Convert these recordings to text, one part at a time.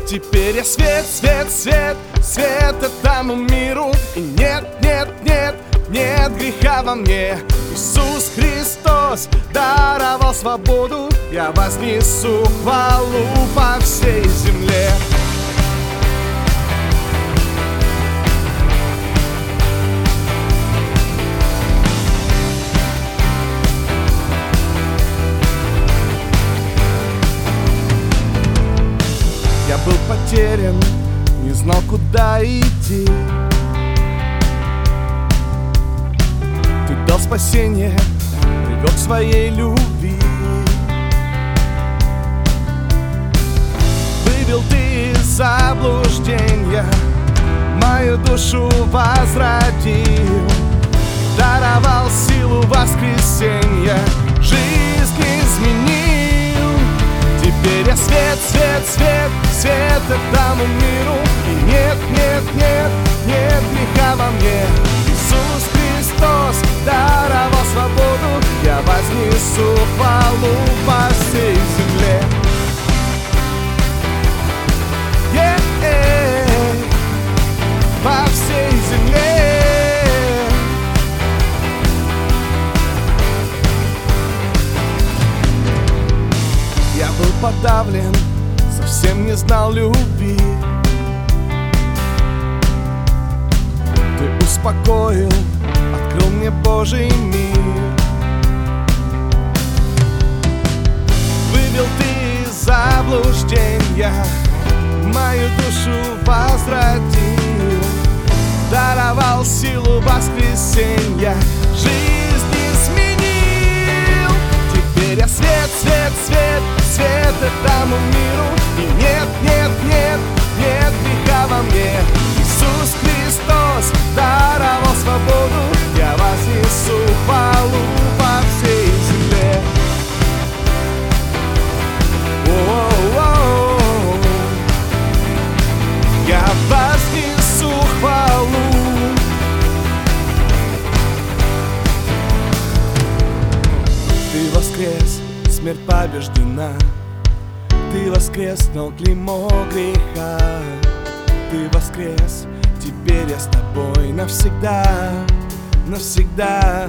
Теперь я свет, свет, свет, свет этому миру. И нет, нет, нет, нет греха во мне. Иисус Христос даровал свободу. Я вознесу хвалу по всей земле. Я был потерян, не знал, куда идти. Ты дал спасение, привел к своей любви. Вывел ты из заблуждения, мою душу возродил. Даровал силу воскресенья, жизнь изменил. Теперь я свет, свет, свет, свет этому миру. И нет, нет, нет, нет греха во мне. Иисус Христос даровал свободу. Я вознесу хвалу по всей земле. По всей земле. Я был подавлен, совсем не знал любви. Ты успокоил, открыл мне Божий мир. Вывел ты из заблуждения, мою душу возродил. Даровал силу воскресенья, жизнь изменил. Теперь я свет, свет, свет, свет этому миру. И нет, нет, нет, нет греха во мне. Иисус Христос даровал свободу. Я вознесу хвалу по всей земле. О-о-о-о. Я вознесу хвалу. Ты воскрес, смерть побеждена. Ты воскрес, снял клеймо греха. Ты воскрес, теперь я с тобой навсегда, навсегда.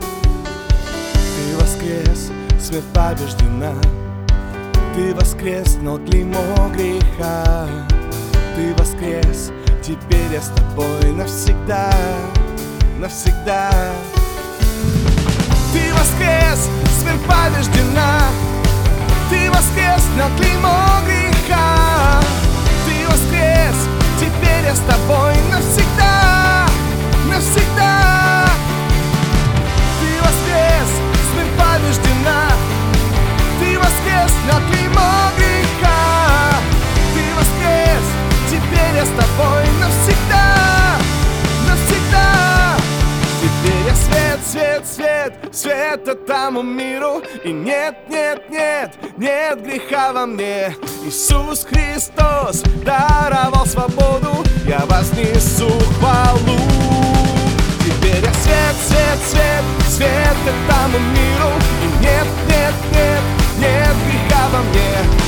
Ты воскрес, смерть побеждена. Ты воскрес, снял клеймо греха. Ты воскрес, теперь я с тобой навсегда, навсегда. Ты воскрес, смерть побеждена. Ты воскрес, снял клеймо греха. Ты воскрес, теперь я с тобой навсегда, навсегда. Ты воскрес, смерть побеждена. Ты воскрес, снял клеймо греха. Ты воскрес, теперь я с тобой навсегда, навсегда. Теперь я свет, свет, свет, свет этому миру. И нет, нет, нет, нет греха во мне. Иисус Христос даровал свободу. Я вознесу хвалу. Теперь я свет, свет, свет, свет этому миру. И нет, нет, нет, нет греха во мне.